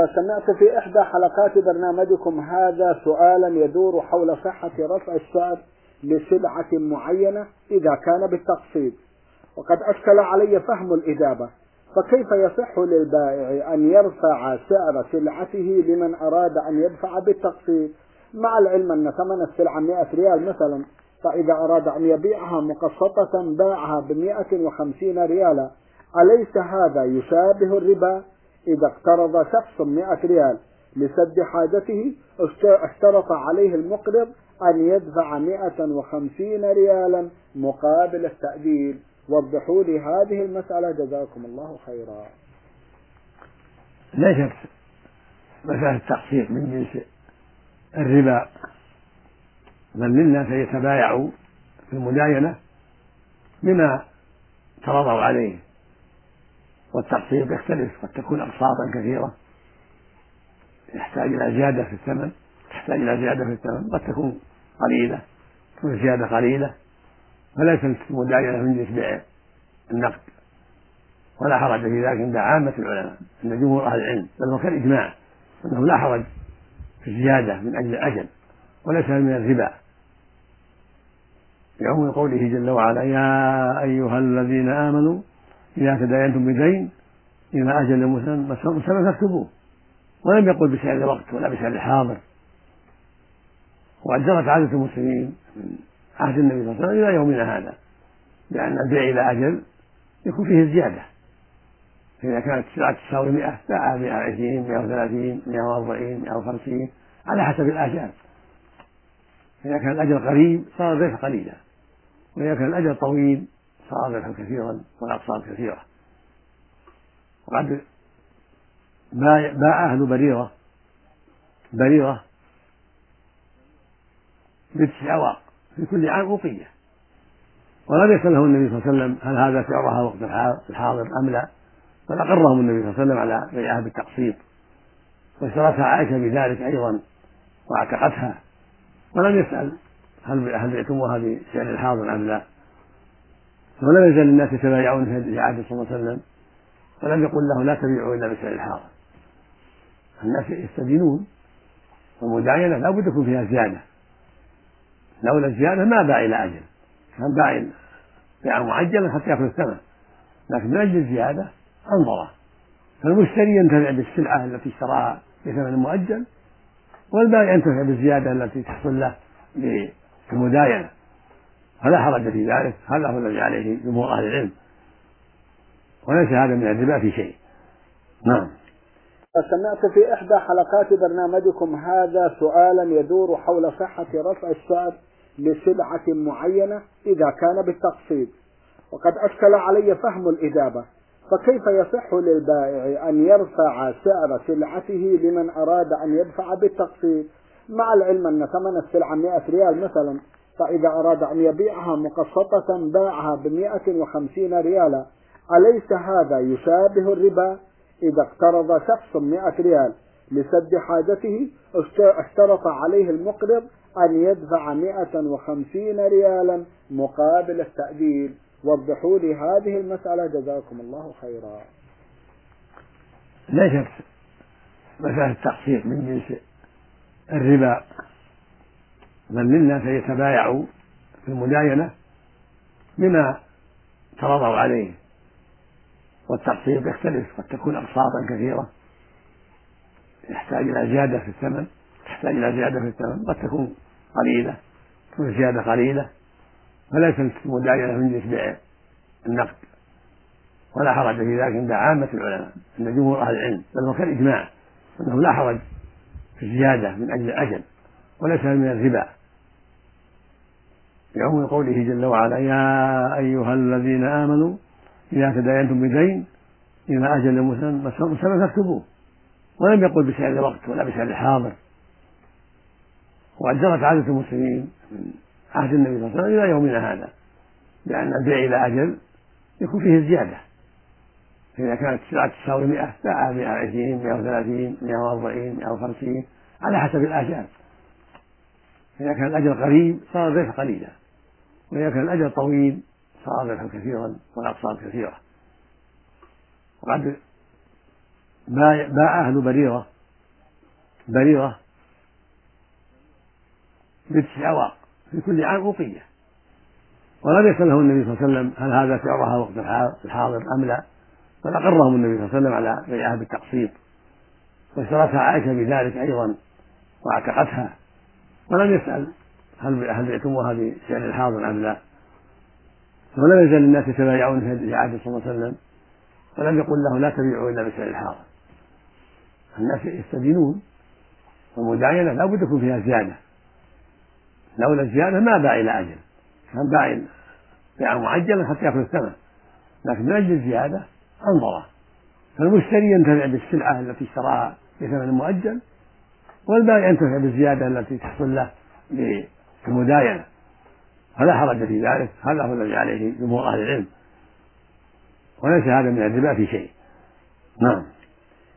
سمعت في إحدى حلقات برنامجكم هذا سؤالا يدور حول صحة رفع السعر لسلعة معينة إذا كان بالتقسيط، وقد أشكل علي فهم الإجابة، فكيف يصح للبائع أن يرفع سعر سلعته لمن أراد أن يدفع بالتقسيط، مع العلم أن ثمن السلعة 100 ريال مثلا، فإذا أراد أن يبيعها مقسطة باعها ب150 ريالا، أليس هذا يشابه الربا؟ إذا اقترض شخص 100 ريال لسد حاجته اشترط عليه المقرض أن يدفع 150 ريالا مقابل التأجيل. وضحوا لي هذه المسألة جزاكم الله خيرا. ليست مسألة التقسيط من جنس الربا، بل للناس يتبايعوا في المداينة بما تراضوا عليه، والتقسيط يختلف، قد تكون أقساطا كثيرة يحتاج إلى زيادة في الثمن، قد تكون قليلة، تكون زيادة قليلة، فليست المداينة من جنس بيع النقد، ولا حرج في ذلك عند عامة العلماء، عند جمهور أهل العلم، بل هو كالإجماع أنه لا حرج في الزيادة من أجل الأجل، وليس من الربا، بعموم قوله جل وعلا: يا أيها الذين آمنوا إذا تداينتم بدين إلى أجل مسمى فاكتبوه، ولم يقل بسعر الوقت ولا بسعر الحاضر. وقد جرت عادة المسلمين من عهد النبي صلى الله عليه وسلم إلى يومنا هذا بأن البيع إلى أجل يكون فيه الزيادة، فإذا كانت السلعة تساوي 100 باعها 120 130 140 150 على حسب الآجال. إذا كان الأجل قريب صار الربح قليلا، وإذا كان الأجل طويل صار الربح كثيرا والأقساط كثيرة. وقد باع أهل بريرة ب9 أواق في كل عام أوقية، ولم يسأله النبي صلى الله عليه وسلم هل هذا سعرها وقت الحاضر أم لا، بل أقرهم النبي صلى الله عليه وسلم على بيعها بالتقسيط، واشترتها عائشة بذلك أيضا واعتقتها، ولم يسأل هل بعتموها بسعر الحاضر أم لا. ولم يزل الناس يتبايعون في عهد صلى الله عليه وسلم، ولم يقل له لا تبيعوا إلا بسعر الحاضر. الناس يستدينون، والمداينة لا بد يكون فيها زيادة، لولا الزيادة ما باع إلى أجل، كان باع بيعا معجلا حتى يأخذ الثمن، لكن من أجل الزيادة أنظره، فالمشتري ينتفع بالسلعة التي اشتراها بثمن مؤجل، والبائع ينتفع بالزيادة التي تحصل له بالمداينة، فلا حرج في ذلك. هذا هو الذي عليه جمهور أهل العلم، وليس هذا من الربا في شيء. نعم. سمعت في إحدى حلقات برنامجكم هذا سؤالا يدور حول صحة رفع السعر لسلعة معينة إذا كان بالتقسيط، وقد أشكل علي فهم الإجابة، فكيف يصح للبائع أن يرفع سعر سلعته لمن أراد أن يدفع بالتقسيط، مع العلم أن ثمن السلعة 100 ريال مثلا، فإذا أراد أن يبيعها مقسطة باعها ب150 ريالا، أليس هذا يشابه الربا؟ إذا اقترض شخص 100 ريال لسد حاجته اشترط عليه المقرض أن يدفع 150 ريالا مقابل التأجيل. وضحوا لي هذه المسألة جزاكم الله خيرا. ليست مسألة التقسيط من جنس الربا، بل للناس يتبايعوا في المداينة بما تراضوا عليه، والتقسيط يختلف، قد تكون أقساطا كثيرة يحتاج إلى زيادة في الثمن، قد تكون قليلة، تكون زيادة قليلة، فليست المداينة من جنس بيع النقد، ولا حرج في ذلك عند عامة العلماء، عند جمهور أهل العلم، بل هو كالإجماع أنه لا حرج في الزيادة من أجل الأجل، وليس من الربا، بعموم قوله جل وعلا: يا أيها الذين آمنوا إذا تداينتم بدين إلى أجل مسمى فاكتبوه، ولم يقل بسعر الوقت ولا بسعر الحاضر. وقد جرت عادة المسلمين من عهد النبي صلى الله عليه وسلم إلى يومنا هذا بأن البيع إلى أجل يكون فيه الزيادة، فإذا كانت السلعة تساوي 100 باعها 120 130 140 150 على حسب الآجال. إذا كان الأجل قريب صار الربح قليلا، وإذا كان الأجل طويل صار الربح كثيرا والأقساط كثيرة. وقد باع أهل بريرة ب9 أواق في كل عام أوقية، ولم يسأله النبي صلى الله عليه وسلم هل هذا سعرها وقت الحاضر أم لا، بل أقرهم النبي صلى الله عليه وسلم على بيعها بالتقسيط، واشترتها عائشة بذلك أيضا واعتقتها، ولم يسأل هل بعتموها بسعر الحاضر أم لا. ولم يزل الناس يتبايعون في عهد صلى الله عليه وسلم، ولم يقل له لا تبيعوا إلا بسعر الحاضر. الناس يستدينون، والمداينة لا بد يكون فيها زيادة، لولا الزيادة ما باع إلى أجل، كان باع بيعا معجلا حتى يأخذ الثمن، لكن من أجل الزيادة أنظره، فالمشتري ينتفع بالسلعة التي اشتراها بثمن مؤجل، والبائع ينتفع بالزيادة التي تحصل له بالمداينة، فلا حرج في ذلك. هذا هو الذي عليه جمهور أهل العلم، وليس هذا من الربا في شيء. نعم.